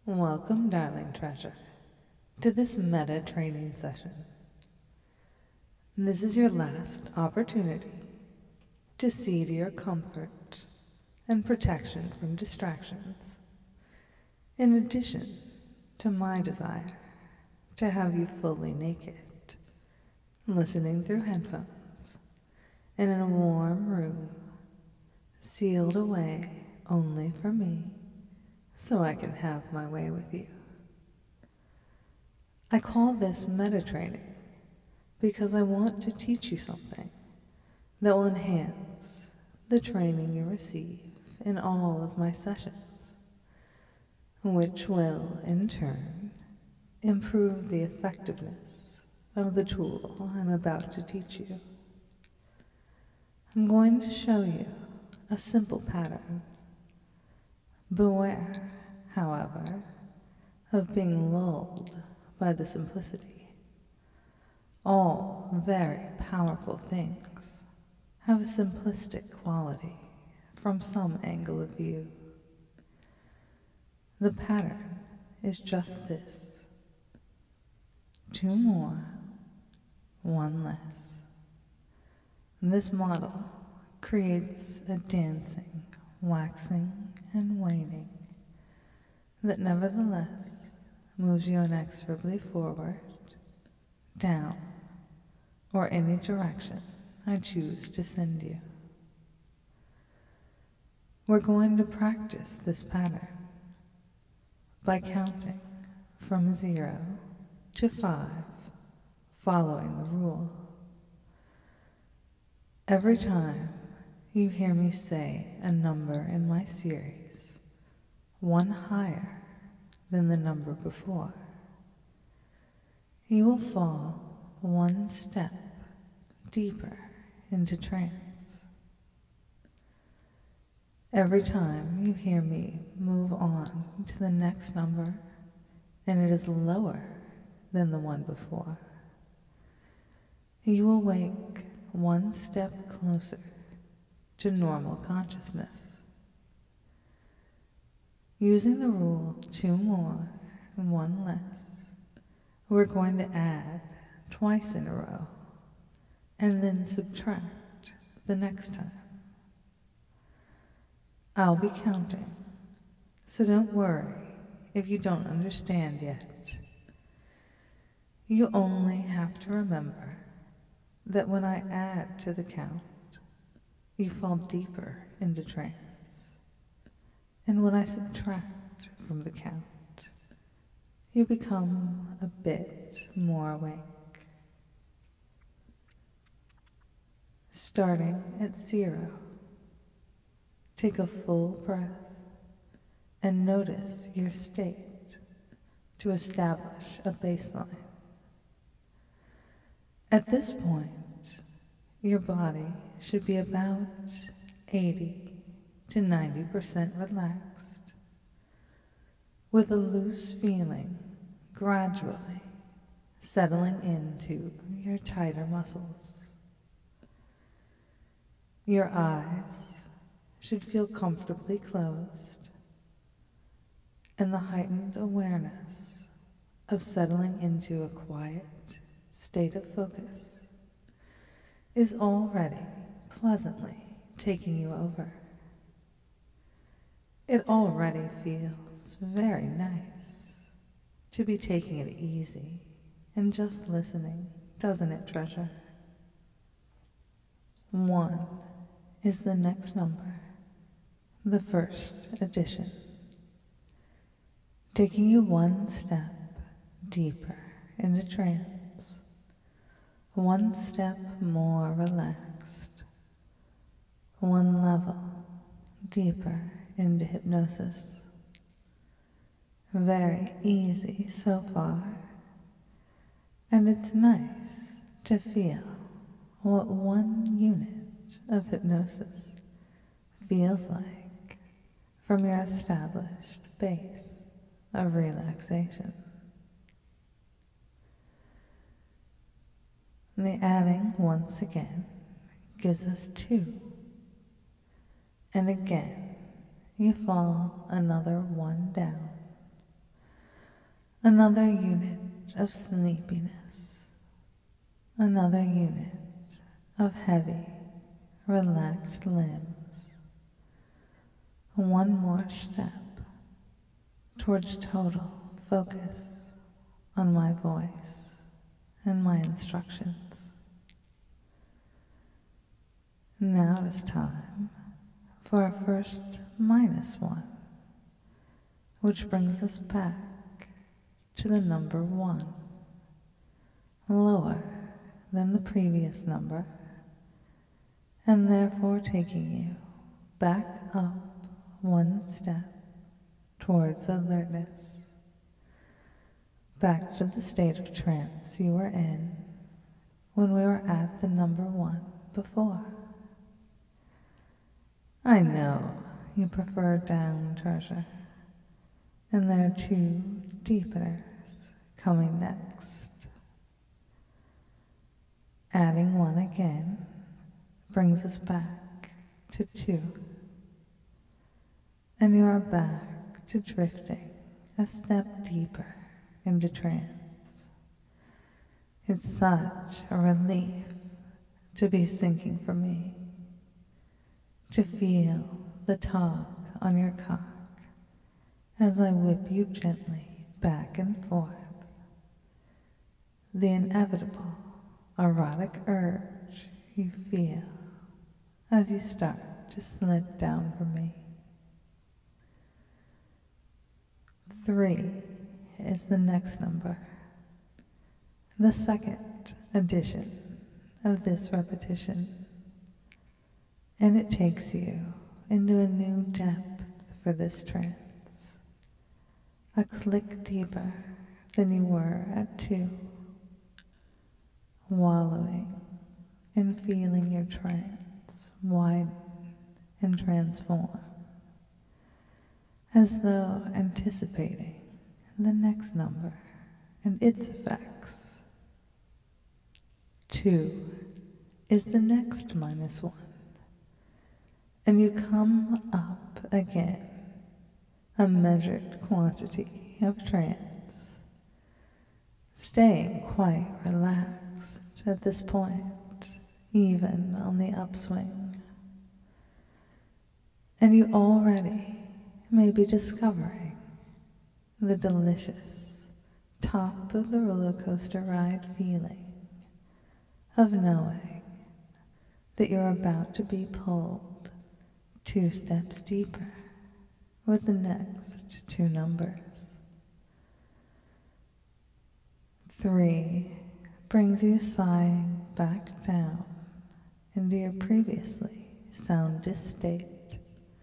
Welcome, darling treasure, to this meta training session. This is your last opportunity to see to your comfort and protection from distractions, in addition to my desire to have you fully naked, listening through headphones, and in a warm room, sealed away only for me, so I can have my way with you. I call this meta training because I want to teach you something that will enhance the training you receive in all of my sessions, which will, in turn, improve the effectiveness of the tool I'm about to teach you. I'm going to show you a simple pattern. Beware, however, of being lulled by the simplicity. All very powerful things have a simplistic quality from some angle of view. The pattern is just this: 2 more, 1 less. This model creates a dancing, waxing, and waning that nevertheless moves you inexorably forward, down, or any direction I choose to send you. We're going to practice this pattern by counting from 0 to 5, following the rule. Every time you hear me say a number in my series, 1 higher than the number before, you will fall 1 step deeper into trance. Every time you hear me move on to the next number and it is lower than the one before, you will wake 1 step closer to normal consciousness. Using the rule 2 more and 1 less, we're going to add twice in a row and then subtract the next time. I'll be counting, so don't worry if you don't understand yet. You only have to remember that when I add to the count, you fall deeper into trance, and when I subtract from the count, you become a bit more awake. Starting at 0, take a full breath and notice your state to establish a baseline. At this point, your body should be about 80 to 90% relaxed, with a loose feeling gradually settling into your tighter muscles. Your eyes should feel comfortably closed, and the heightened awareness of settling into a quiet state of focus is already pleasantly taking you over. It already feels very nice to be taking it easy and just listening, doesn't it, treasure? 1 is the next number, the first addition, taking you 1 step deeper into trance, 1 step more relaxed, 1 level deeper into hypnosis. Very easy so far, and it's nice to feel what 1 unit of hypnosis feels like from your established base of relaxation. The adding once again gives us 2, and again you fall another 1 down, Another unit of sleepiness. Another unit of heavy, relaxed limbs. One more step towards total focus on my voice and my instructions. Now it is time for our first -1, which brings us back to the number 1, lower than the previous number, and therefore taking you back up one step towards alertness, back to the state of trance you were in when we were at the number 1 before. I know you prefer down, treasure, and there are 2 deepeners coming next. Adding 1 again brings us back to 2, and you are back to drifting a step deeper into trance. It's such a relief to be sinking for me, to feel the tug on your cock as I whip you gently back and forth, the inevitable erotic urge you feel as you start to slip down for me. 3 is the next number, the second edition of this repetition, and it takes you into a new depth for this trance, a click deeper than you were at 2, wallowing and feeling your trance widen and transform, as though anticipating the next number and its effects. 2 is the next -1, and you come up again, a measured quantity of trance, staying quite relaxed at this point, even on the upswing. And you already may be discovering the delicious top of the roller coaster ride feeling of knowing that you're about to be pulled 2 steps deeper with the next 2 numbers. 3 brings you sighing back down into your previously soundest state,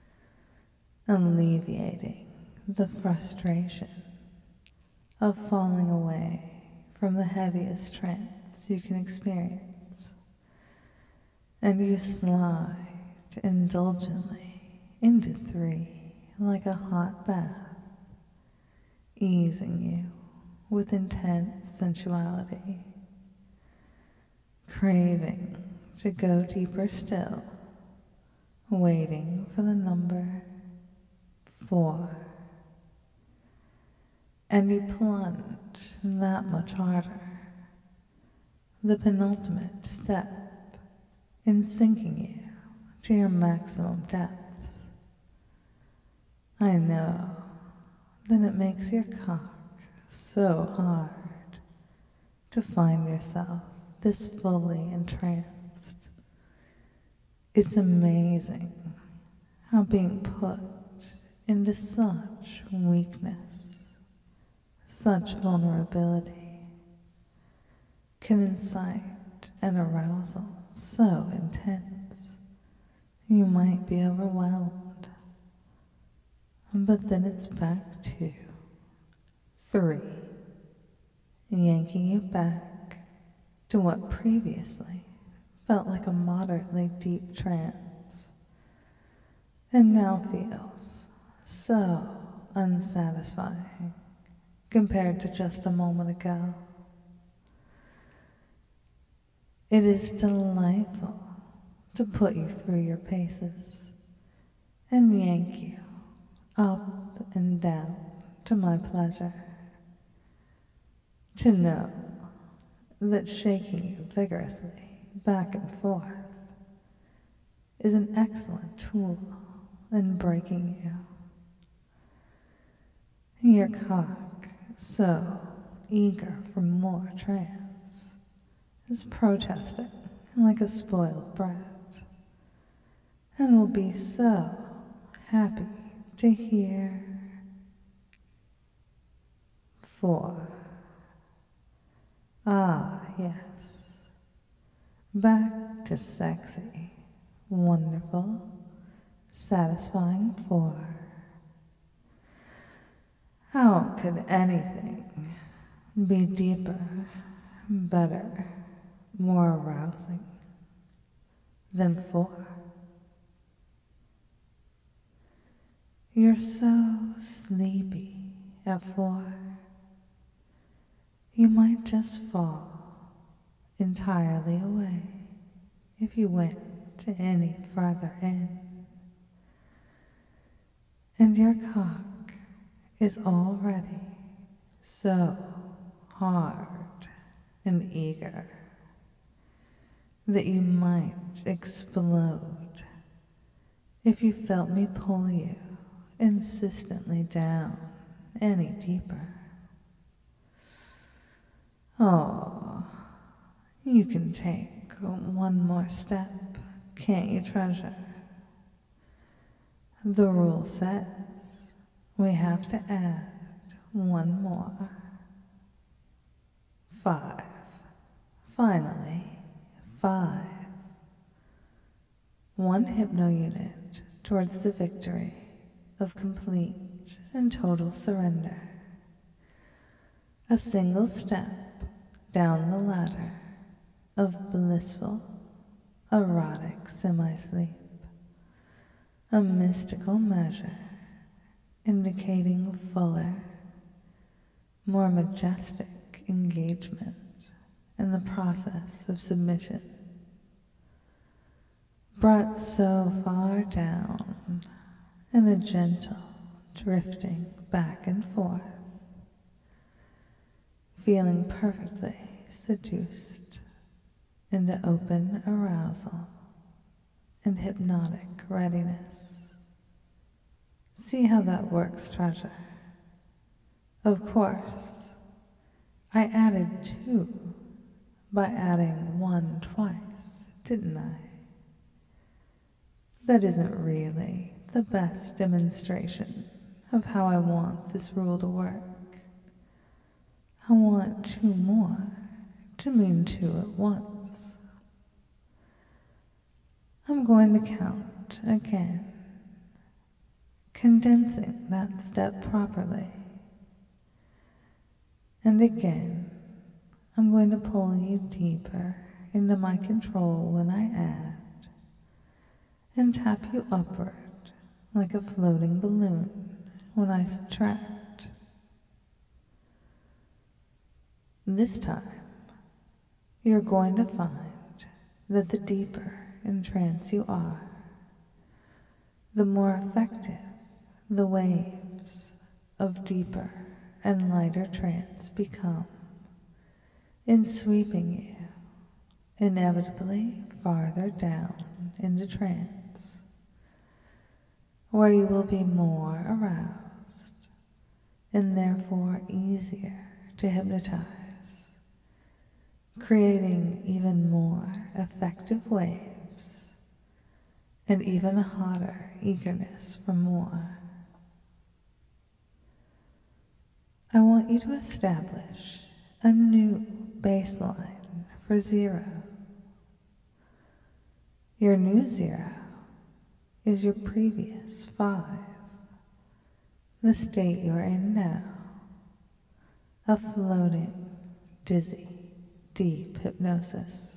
alleviating the frustration of falling away from the heaviest trance you can experience, and you slide indulgently into 3 like a hot bath, easing you with intense sensuality, craving to go deeper still, waiting for the number 4. And you plunge that much harder, the penultimate step in sinking you to your maximum depths. I know that it makes your cock so hard to find yourself this fully entranced. It's amazing how being put into such weakness, such vulnerability, can incite an arousal so intense you might be overwhelmed. But then it's back to 3, yanking you back to what previously felt like a moderately deep trance, and now feels so unsatisfying compared to just a moment ago. It is delightful to put you through your paces and yank you up and down to my pleasure, to know that shaking you vigorously back and forth is an excellent tool in breaking you. Your cock, so eager for more trance, is protesting like a spoiled brat, and will be so happy to hear. 4. Ah, yes. Back to sexy, wonderful, satisfying 4. How could anything be deeper, better, more arousing than 4? You're so sleepy at 4. You might just fall entirely away if you went any farther in. And your cock is already so hard and eager that you might explode if you felt me pull you insistently down any deeper. Oh, you can take one more step, can't you, treasure? The rule says we have to add one more. 5. Finally, 5. One hypno unit towards the victory of complete and total surrender. A single step down the ladder of blissful, erotic semi-sleep. A mystical measure indicating fuller, more majestic engagement in the process of submission. Brought so far down in a gentle drifting back and forth, feeling perfectly seduced into open arousal and hypnotic readiness. See how that works, treasure? Of course, I added 2 by adding 1 twice, didn't I? That isn't really the best demonstration of how I want this rule to work. I want 2 more to mean 2 at once. I'm going to count again, condensing that step properly. And again, I'm going to pull you deeper into my control when I add, and tap you upward like a floating balloon when I subtract. This time, you're going to find that the deeper in trance you are, the more effective the waves of deeper and lighter trance become in sweeping you inevitably farther down into trance, where you will be more aroused and therefore easier to hypnotize, creating even more effective waves and even a hotter eagerness for more. I want you to establish a new baseline for 0. Your new 0 is your previous 5, the state you're in now, a floating, dizzy, deep hypnosis.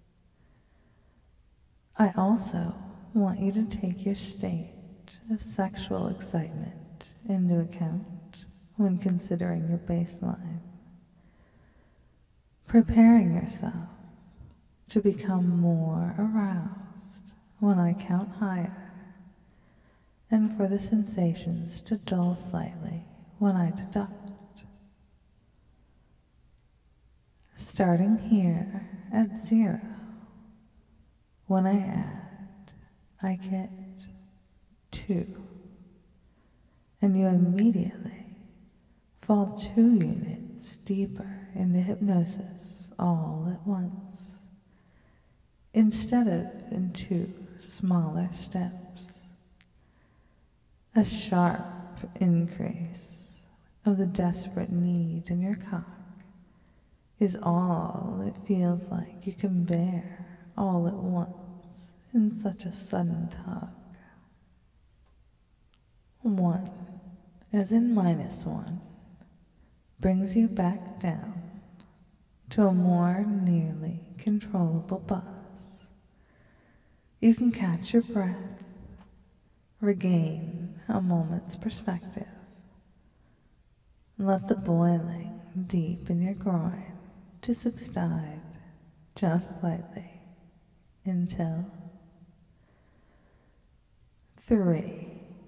I also want you to take your state of sexual excitement into account when considering your baseline, preparing yourself to become more aroused when I count higher, and for the sensations to dull slightly when I deduct. starting here at 0. When I add, I get 2, and you immediately fall 2 units deeper into hypnosis all at once, instead of in 2 smaller steps. A sharp increase of the desperate need in your cock is all it feels like you can bear all at once in such a sudden tug. 1, as in -1, brings you back down to a more nearly controllable buzz. You can catch your breath, regain a moment's perspective, let the boiling deep in your groin to subside just slightly until 3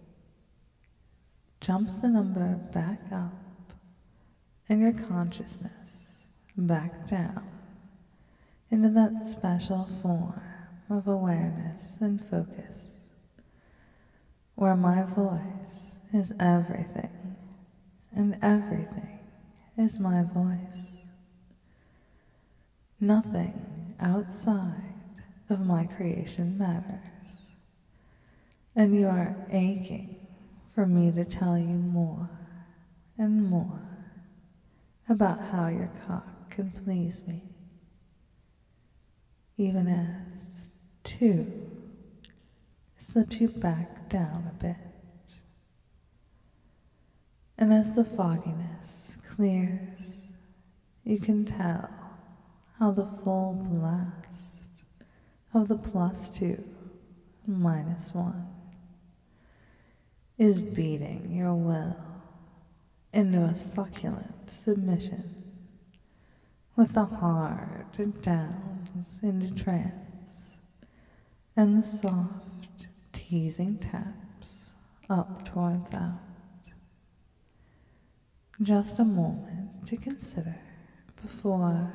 jumps the number back up and your consciousness back down into that special form of awareness and focus where my voice is everything and everything is my voice. Nothing outside of my creation matters, and you are aching for me to tell you more and more about how your cock can please me, even as 2 slips you back down a bit. And as the fogginess clears, you can tell how the full blast of the +2, -1 is beating your will into a succulent submission with the hard downs into trance and the soft teasing taps up towards out. Just a moment to consider before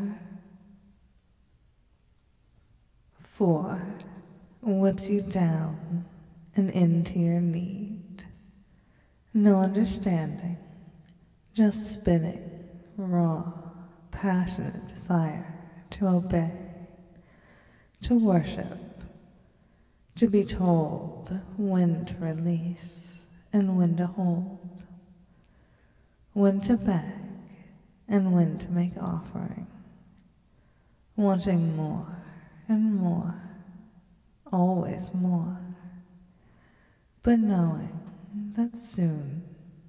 4 whips you down and into your need. No understanding, just spinning, raw, passionate desire to obey, to worship, to be told when to release and when to hold, when to beg and when to make offering, wanting more and more, always more, but knowing that soon.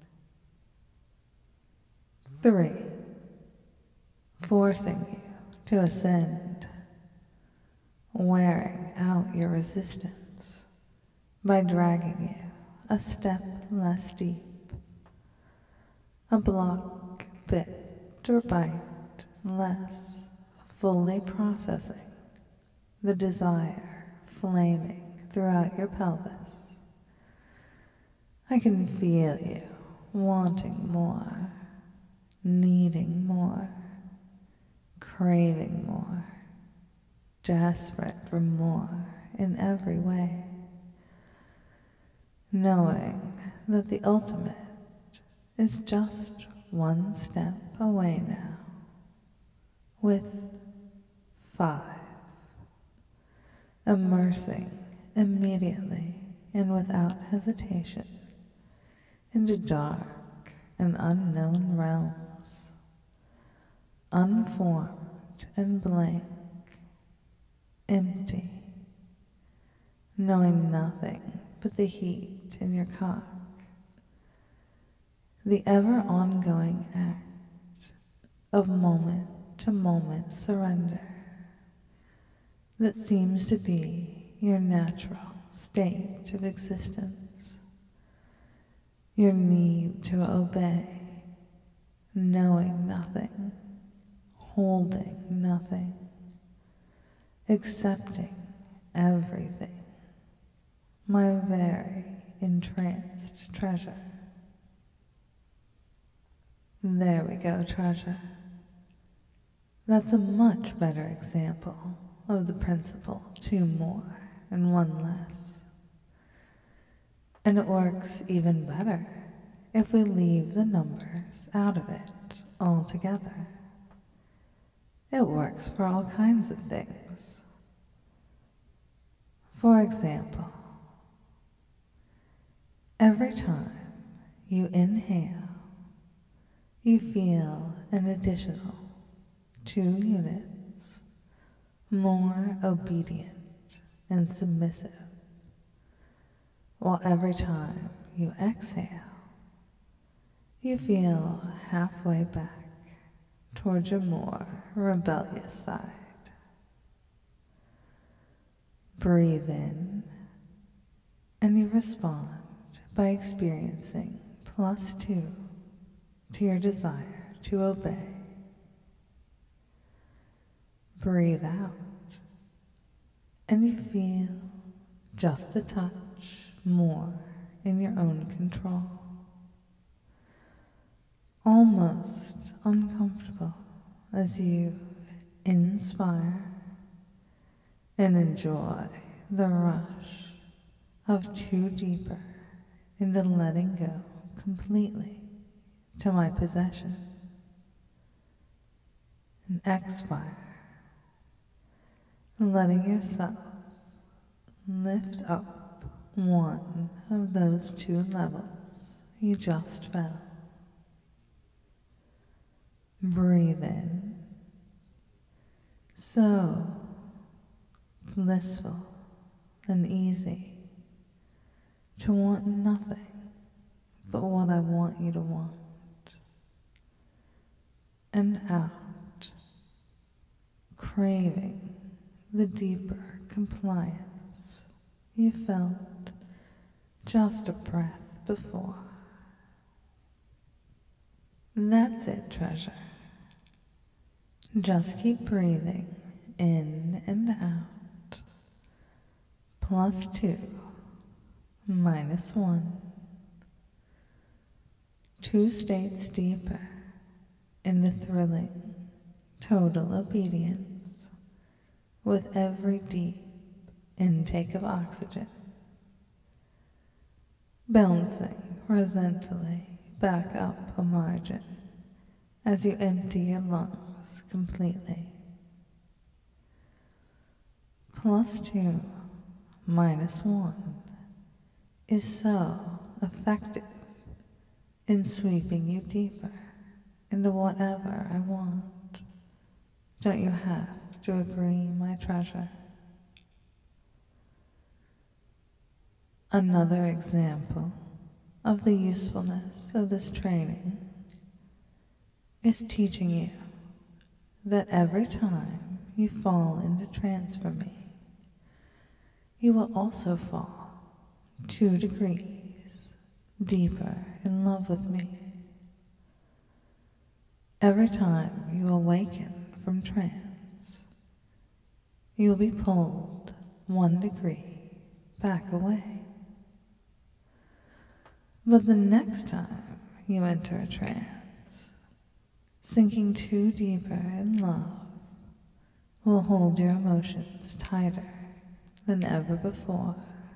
3, forcing you to ascend, wearing out your resistance by dragging you a step less deep, a block, bit, or bite less, fully processing the desire flaming throughout your pelvis. I can feel you wanting more, needing more, craving more, desperate for more in every way, knowing that the ultimate is just 1 step away now, with 5, immersing immediately and without hesitation into dark and unknown realms, unformed and blank, empty, knowing nothing but the heat in your cock, the ever-ongoing act of moment-to-moment surrender that seems to be your natural state of existence, your need to obey, knowing nothing, holding nothing, accepting everything, my very entranced treasure. There we go, treasure. That's a much better example of the principle 2 more and 1 less. And it works even better if we leave the numbers out of it altogether. It works for all kinds of things. For example, every time you inhale, you feel an additional 2 units more obedient and submissive, while every time you exhale, you feel halfway back towards your more rebellious side. Breathe in, and you respond by experiencing +2 to your desire to obey. Breathe out, and you feel just a touch more in your own control. Almost uncomfortable as you inspire and enjoy the rush of 2 deeper into letting go completely to my possession, and expire, letting yourself lift up one of those 2 levels you just felt. Breathe in, so blissful and easy to want nothing but what I want you to want. And out, craving the deeper compliance you felt just a breath before. That's it, treasure. Just keep breathing in and out. +2, -1. 2 states deeper into thrilling, total obedience with every deep intake of oxygen, bouncing resentfully back up a margin as you empty your lungs completely. +2, -1 is so effective in sweeping you deeper into whatever I want. Don't you have to agree, my treasure? Another example of the usefulness of this training is teaching you that every time you fall into trance for me, you will also fall 2 degrees deeper in love with me. Every time you awaken from trance, you will be pulled 1 degree back away. But the next time you enter a trance, sinking 2 deeper in love will hold your emotions tighter than ever before,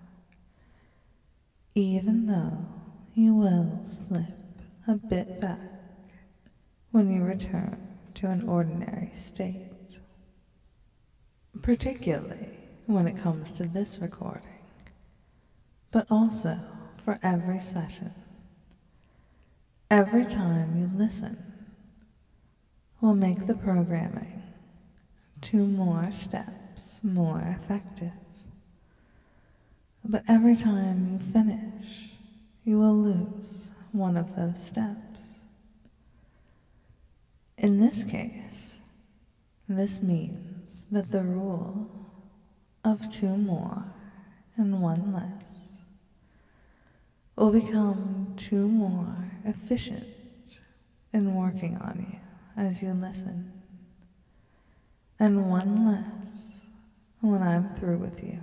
even though you will slip a bit back when you return to an ordinary state. Particularly when it comes to this recording, but also for every session. Every time you listen will make the programming 2 more steps more effective. But every time you finish, you will lose one of those steps. In this case, this means that the rule of 2 more and 1 less will become 2 more efficient in working on you as you listen, and 1 less when I'm through with you.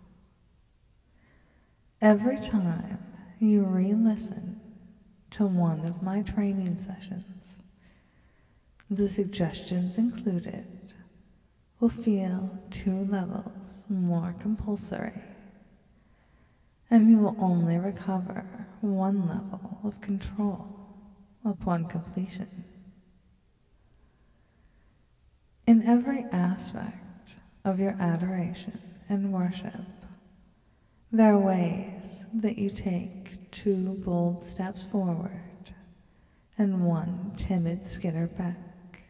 Every time you re-listen to one of my training sessions, the suggestions included will feel 2 levels more compulsory, and you will only recover 1 level of control upon completion. In every aspect of your adoration and worship, there are ways that you take 2 bold steps forward and 1 timid skitter back.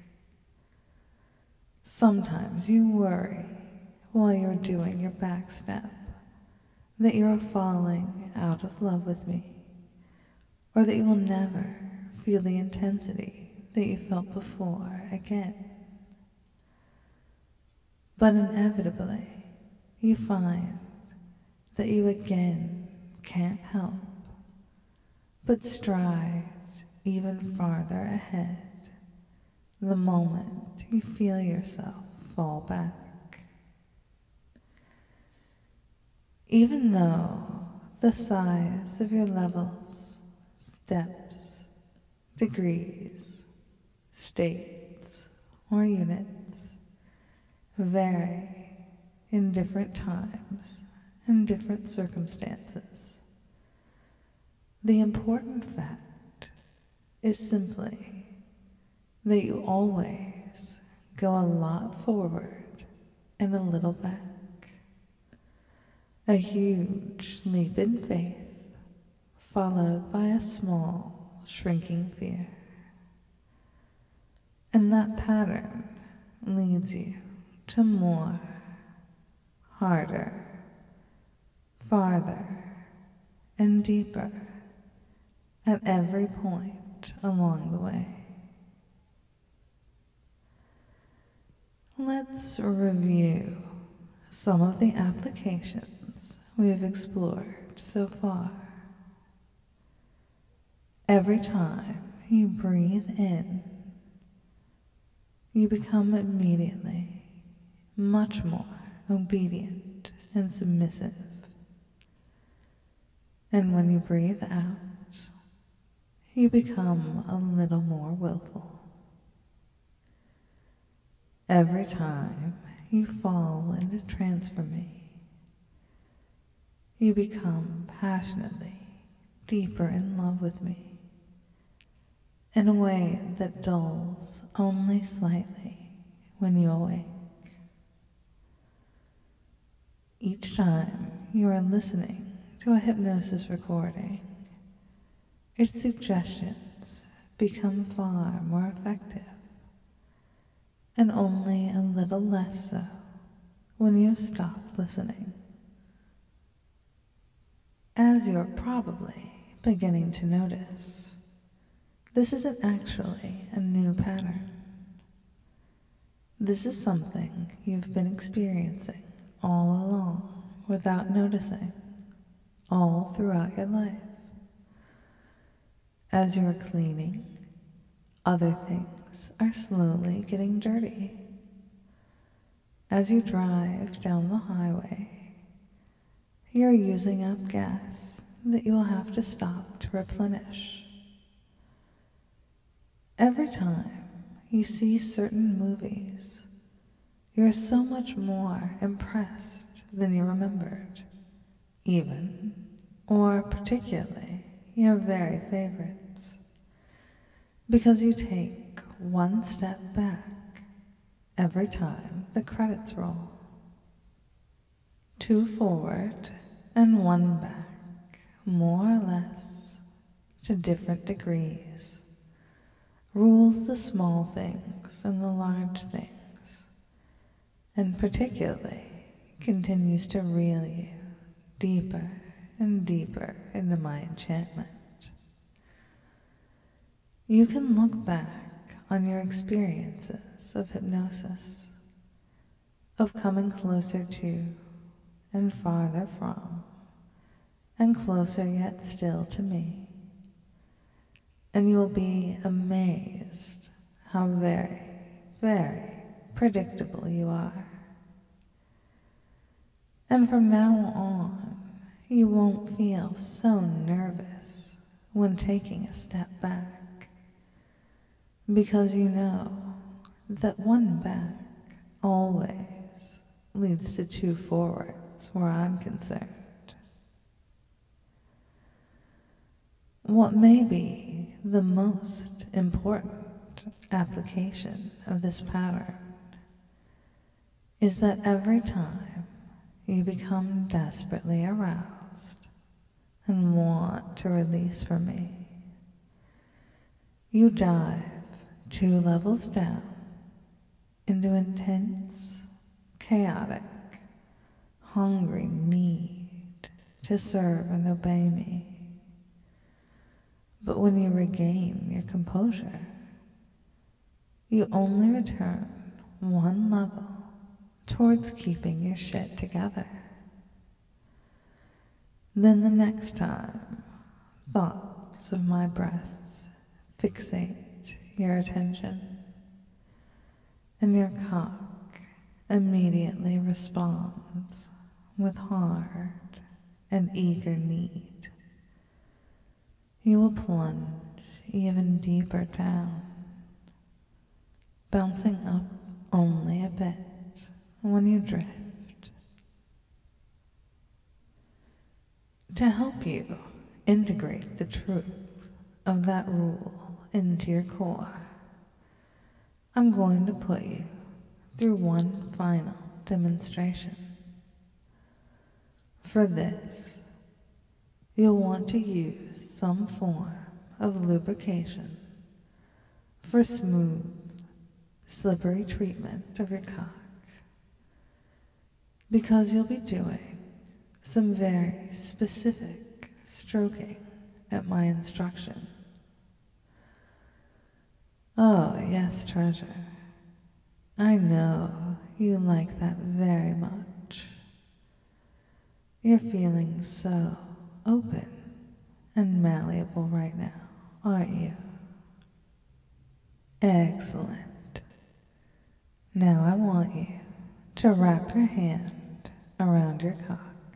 Sometimes you worry while you're doing your back step that you are falling out of love with me, or that you will never feel the intensity that you felt before again. But inevitably, you find that you again can't help but stride even farther ahead the moment you feel yourself fall back. Even though the size of your levels, steps, degrees, states, or units vary in different times and different circumstances, the important fact is simply that you always go a lot forward and a little back. A huge leap in faith followed by a small, shrinking fear. And that pattern leads you to more, harder, farther, and deeper at every point along the way. Let's review some of the applications we have explored so far. Every time you breathe in, you become immediately much more obedient and submissive. And when you breathe out, you become a little more willful. Every time you fall into trance for me, you become passionately deeper in love with me in a way that dulls only slightly when you awake. Each time you are listening to a hypnosis recording, its suggestions become far more effective, and only a little less so when you have stopped listening. As you are probably beginning to notice, this isn't actually a new pattern. This is something you've been experiencing all along without noticing, all throughout your life. As you are cleaning, other things are slowly getting dirty. As you drive down the highway, you are using up gas that you will have to stop to replenish. Every time you see certain movies, you are so much more impressed than you remembered, even, or particularly, your very favorites, because you take one step back every time the credits roll. 2 forward and 1 back, more or less, to different degrees, rules the small things and the large things, and particularly continues to reel you deeper and deeper into my enchantment. You can look back on your experiences of hypnosis, of coming closer to and farther from, and closer yet still to me, and you will be amazed how very, very predictable you are. And from now on, you won't feel so nervous when taking a step back, because you know that one back always leads to two forwards where I'm concerned. What may be the most important application of this pattern is that every time you become desperately aroused and want to release from me, you dive 2 levels down into intense, chaotic, hungry need to serve and obey me. But when you regain your composure, you only return 1 level towards keeping your shit together. Then the next time thoughts of my breasts fixate your attention, and your cock immediately responds with hard and eager need, you will plunge even deeper down, bouncing up only a bit when you drift. To help you integrate the truth of that rule into your core, I'm going to put you through one final demonstration. For this, you'll want to use some form of lubrication for smooth, slippery treatment of your cock, because you'll be doing some very specific stroking at my instruction. Oh, yes, treasure. I know you like that very much. You're feeling so open and malleable right now, aren't you? Excellent. Now I want you to wrap your hand around your cock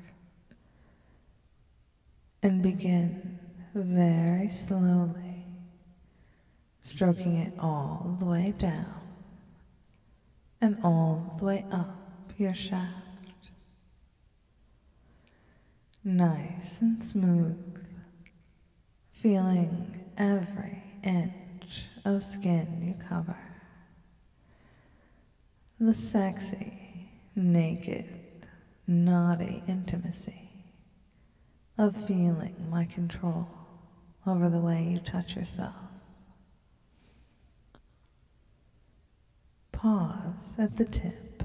and begin very slowly stroking it all the way down and all the way up your shaft. Nice and smooth, feeling every inch of skin you cover. The sexy, naked, naughty intimacy of feeling my control over the way you touch yourself. Pause at the tip,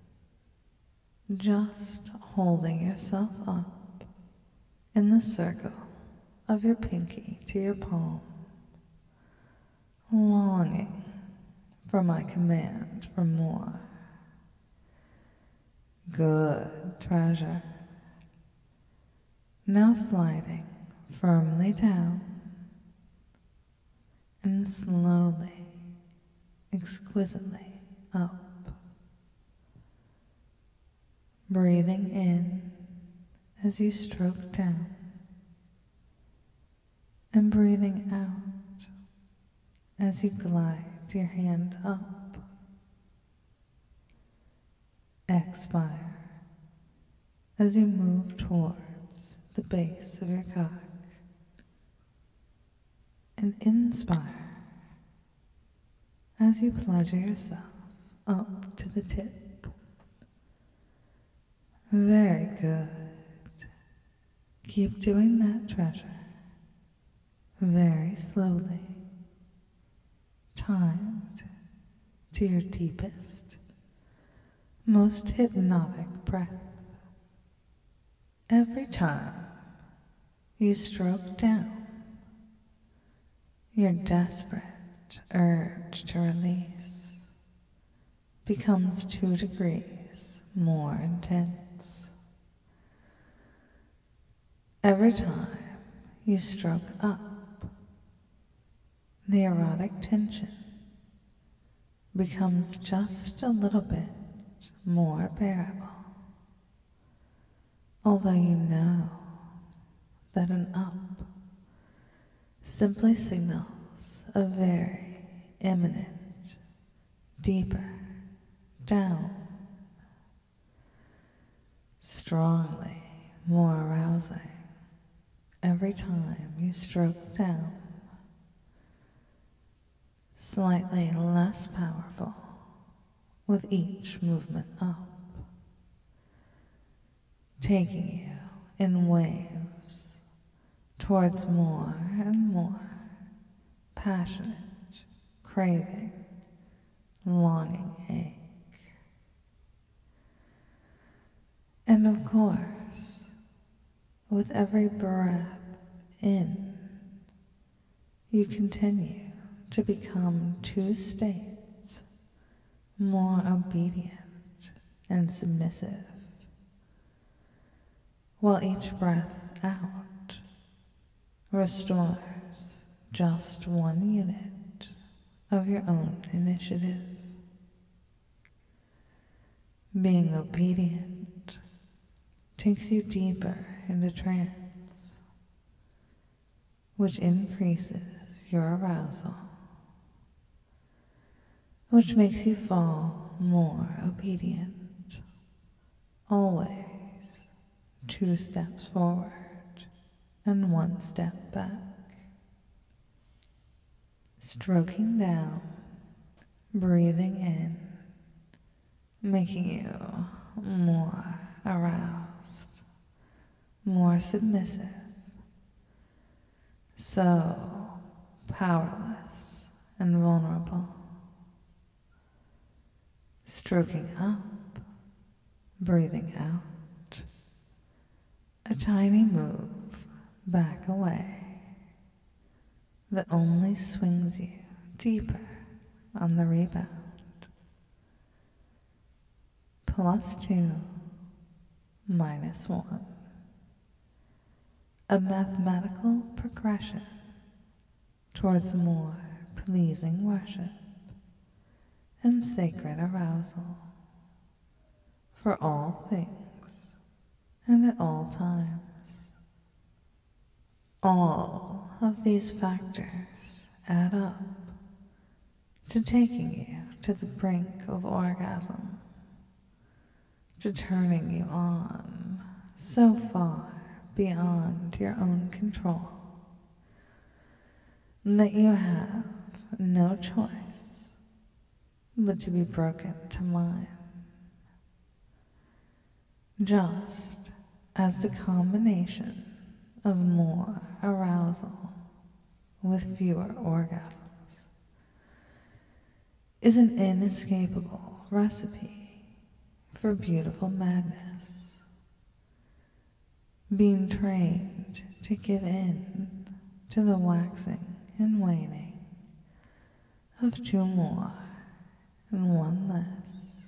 just holding yourself up in the circle of your pinky to your palm, longing for my command for more. Good, treasure. Now sliding firmly down and slowly, exquisitely up. Breathing in as you stroke down, and breathing out as you glide your hand up. Expire as you move towards the base of your cock, and inspire as you pleasure yourself up to the tip. Very good. Keep doing that, treasure. Very slowly, timed to your deepest, most hypnotic breath. Every time you stroke down, your desperate urge to release becomes 2 degrees more intense. Every time you stroke up, the erotic tension becomes just a little bit more bearable, although you know that an up simply signals a very imminent deeper down, strongly more arousing every time you stroke down, slightly less powerful with each movement up, taking you in waves towards more and more passionate craving, longing ache. And of course, with every breath in, you continue to become two states more obedient and submissive, while each breath out restores just one unit of your own initiative. Being obedient takes you deeper into trance, which increases your arousal, which makes you fall more obedient, always 2 steps forward and 1 step back. Stroking down, breathing in, making you more aroused, more submissive, so powerless and vulnerable. Stroking up, breathing out, a tiny move back away that only swings you deeper on the rebound. +2, -1. A mathematical progression towards more pleasing worship and sacred arousal for all things and at all times. All of these factors add up to taking you to the brink of orgasm, to turning you on so far beyond your own control that you have no choice but to be broken to mine. Just as the combination of more arousal with fewer orgasms is an inescapable recipe for beautiful madness, being trained to give in to the waxing and waning of 2 more and 1 less.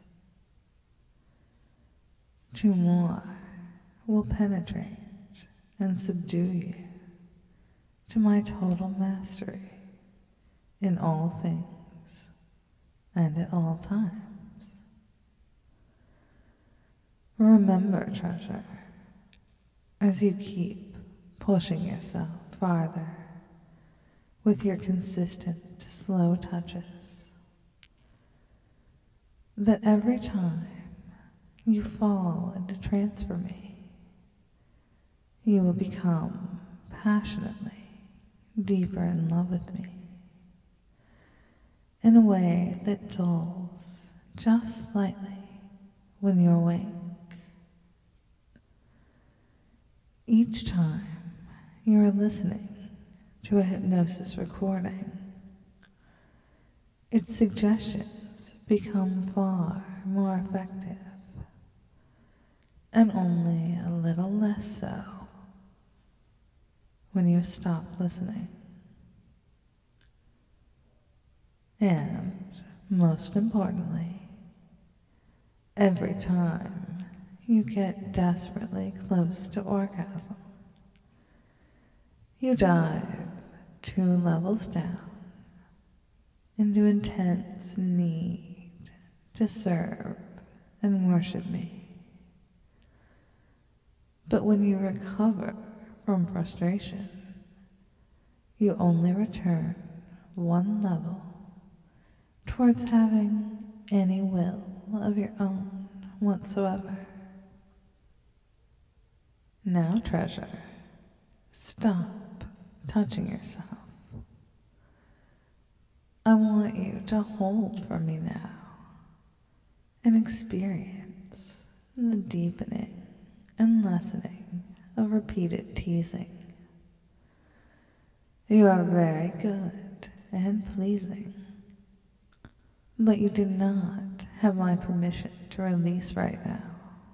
2 more will penetrate and subdue you to my total mastery in all things and at all times. Remember, treasure, as you keep pushing yourself farther with your consistent slow touches, that every time you fall into trance for me, you will become passionately deeper in love with me in a way that dulls just slightly when you're awake. Each time you are listening to a hypnosis recording, its suggestions become far more effective, and only a little less so when you stop listening. And, most importantly, every time you get desperately close to orgasm, you dive 2 levels down into intense need to serve and worship me. But when you recover from frustration, you only return 1 level towards having any will of your own whatsoever. Now, treasure, stop touching yourself. I want you to hold for me now and experience the deepening and lessening of repeated teasing. You are very good and pleasing, but you do not have my permission to release right now.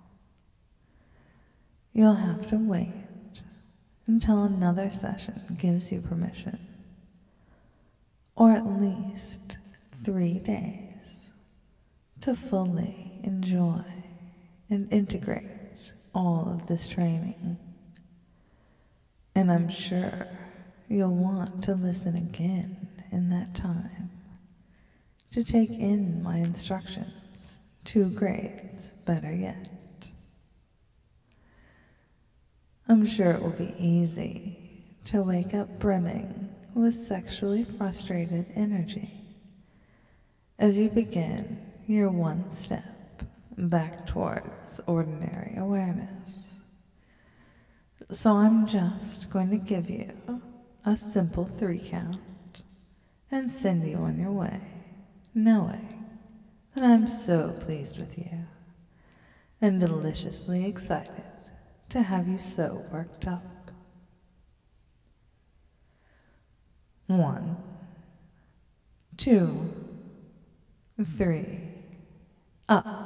You'll have to wait until another session gives you permission, or at least 3 days to fully enjoy and integrate all of this training. And I'm sure you'll want to listen again in that time to take in my instructions 2 grades better yet. I'm sure it will be easy to wake up brimming with sexually frustrated energy as you begin your 1 step back towards ordinary awareness. So I'm just going to give you a simple 3 count and send you on your way, knowing that I'm so pleased with you and deliciously excited to have you so worked up. 1, 2, 3, up.